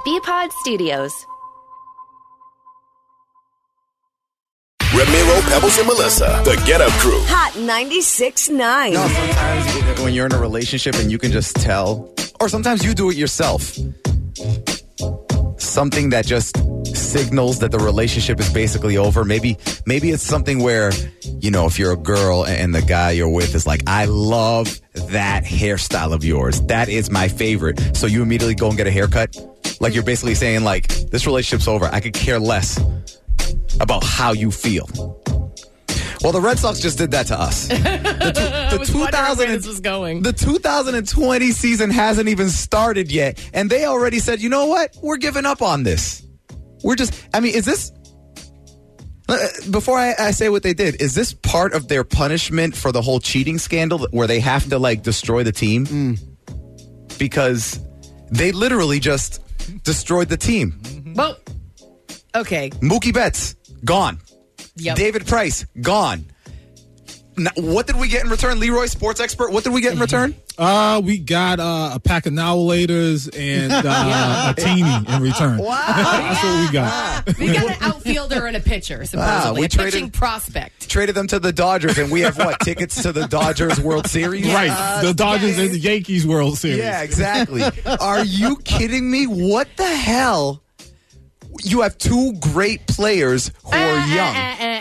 BPod Studios. Ramiro, Pebbles, and Melissa, the Get Up Crew. Hot 96.9. No, sometimes when you're in a relationship and you can just tell, or sometimes you do it yourself, something that just signals that the relationship is basically over. Maybe it's something where, you know, if you're a girl and the guy you're with is like, I love that hairstyle of yours. That is my favorite. So you immediately go and get a haircut. Like you're basically saying like, this relationship's over. I could care less about how you feel. Well, the Red Sox just did that to us. I was wondering where this was going. The 2020 season hasn't even started yet, and they already said, you know what? We're giving up on this. Is this... Before I say what they did, is this part of their punishment for the whole cheating scandal where they have to, like, destroy the team? Because they literally just destroyed the team. Well, okay. Mookie Betts, gone. Yep. David Price, gone. Now, what did we get in return? Leroy, sports expert, what did we get in return? We got a pack of Now-a-laters and a teeny in return. Wow. That's what we got. We got an outfielder and a pitcher, supposedly. We a pitching prospect. Traded them to the Dodgers, and we have what? Tickets to the Dodgers World Series? Right. The Dodgers and the Yankees World Series. Yeah, exactly. Are you kidding me? What the hell? You have two great players who are young.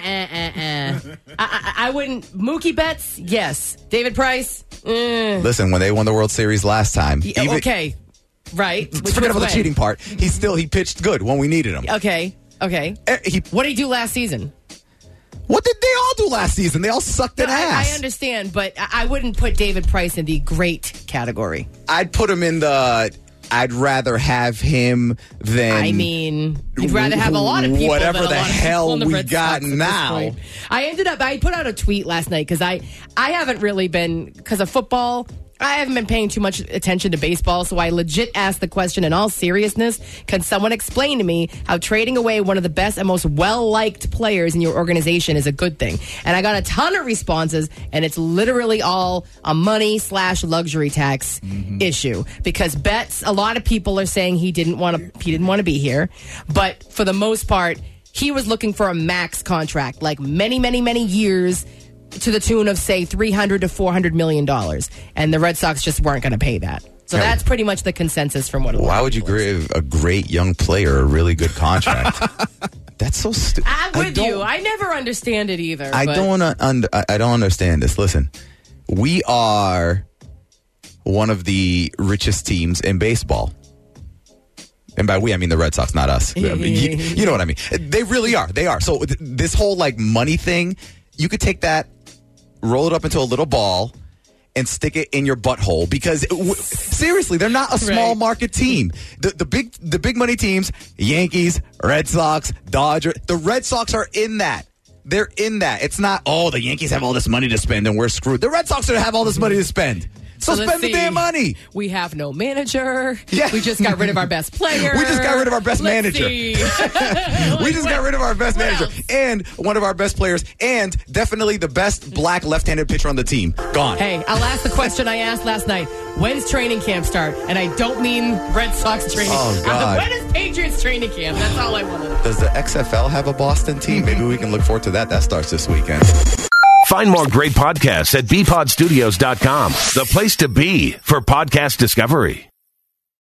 I wouldn't. Mookie Betts, yes. David Price, Listen, when they won the World Series last time. okay. Right. Forget about the cheating part. He pitched good when we needed him. Okay. What did he do last season? What did they all do last season? They all sucked an ass. I understand, but I wouldn't put David Price in the great category. I'd put him in the... I'd rather have him than... I mean, you'd rather have a lot of people whatever than a the lot of hell people in the we Red got Sox at now. this point. I put out a tweet last night because I haven't really been, because of football, I haven't been paying too much attention to baseball, so I legit asked the question in all seriousness, can someone explain to me how trading away one of the best and most well-liked players in your organization is a good thing? And I got a ton of responses, and it's literally all a money/luxury tax issue. Because Betts, a lot of people are saying he didn't want to be here, but for the most part, he was looking for a max contract, like many, many, many years, to the tune of, say, $300 to $400 million. And the Red Sox just weren't going to pay that. So that's pretty much the consensus from what it was. Why would you give a great young player a really good contract? That's so stupid. I'm with you. I never understand it either. I don't understand this. Listen, we are one of the richest teams in baseball. And by we, I mean the Red Sox, not us. You know what I mean. They really are. They are. So this whole like money thing, you could take that, roll it up into a little ball, and stick it in your butthole. Because seriously, they're not a small market team. The big money teams, Yankees, Red Sox, Dodgers. The Red Sox are in that. They're in that. It's not, the Yankees have all this money to spend and we're screwed. The Red Sox have all this money to spend. So spend the damn money. We have no manager. Yeah. We just got rid of our best player. We just got rid of our best manager. We just got rid of our best manager and one of our best players and definitely the best black left-handed pitcher on the team. Gone. Hey, I'll ask the question I asked last night. When's training camp start? And I don't mean Red Sox training. Oh, God. When is Patriots training camp? That's all I want to know. Does the XFL have a Boston team? Maybe we can look forward to that. That starts this weekend. Find more great podcasts at bpodstudios.com, the place to be for podcast discovery.